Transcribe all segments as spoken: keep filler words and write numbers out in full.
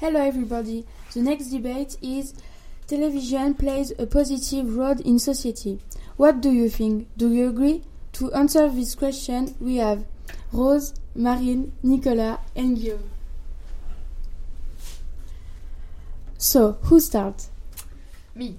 Hello everybody. The next debate is television plays a positive role in society. What do you think? Do you agree? To answer this question, we have Rose, Marine, Nicolas and Guillaume. So, who starts? Me.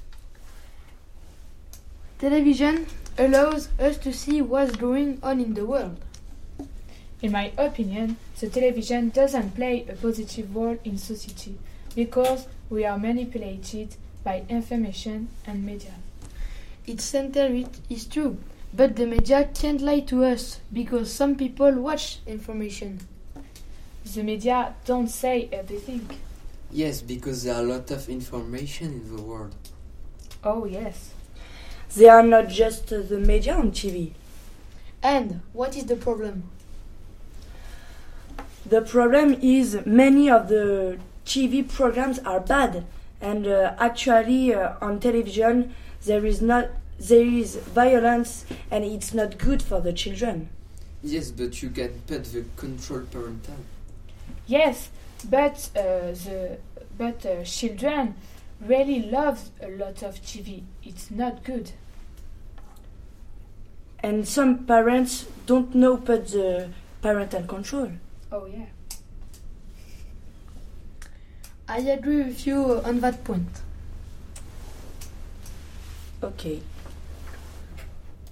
Television allows us to see what's going on in the world. In my opinion, the television doesn't play a positive role in society because we are manipulated by information and media. Its center is true, but the media can't lie to us because some people watch information. The media don't say everything. Yes, because there are a lot of information in the world. Oh yes. They are not just uh, the media on T V. And what is the problem? The problem is many of the T V programs are bad, and uh, actually uh, on television there is not there is violence, and it's not good for the children. Yes, but you can put the control parental. Yes, but uh, the but uh, children really love a lot of T V. It's not good. And some parents don't know put the parental control. Oh yeah. I agree with you on that point. Okay.